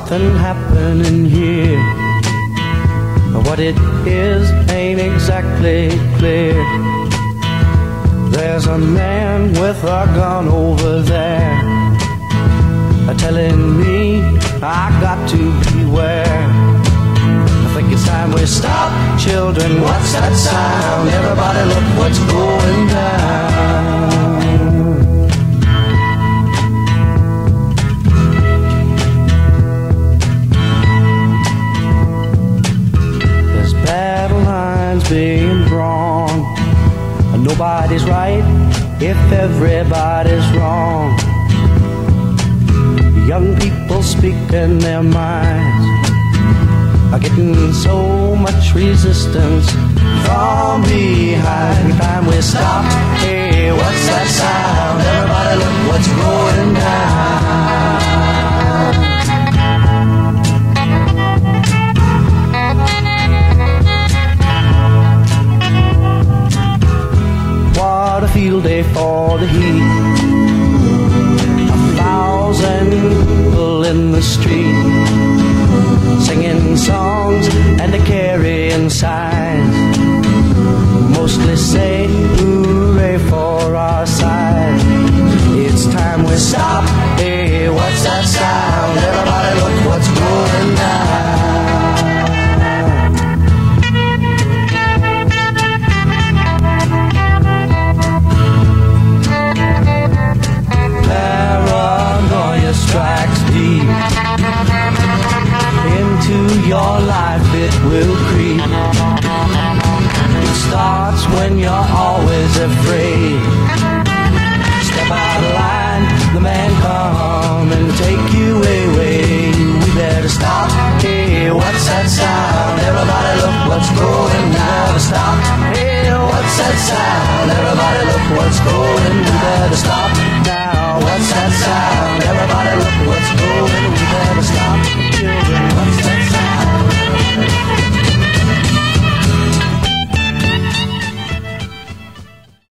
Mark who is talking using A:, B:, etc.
A: something happening here. What it is ain't exactly clear. There's a man with a gun over there, telling me I got to beware. I think it's time we stop. Children, what's that sound? Everybody look what's going down. There's battle lines being drawn. Nobody's right if everybody's wrong. Young people speaking their minds are getting so much resistance from behind. Time we stop. Hey, what's that sound? Everybody look what's going down. What a field day for the heat. 1,000 people in the street, singing songs and carrying signs, mostly say hooray for our side. It's time we stop. Hey, what's that sound? Everybody look what's going down. Paranoia strikes deep into your life, it will creep. It starts when you're always afraid. Step out of line, the man come and take you away. We better stop. Hey, what's that sound? Everybody look what's going down. Stop.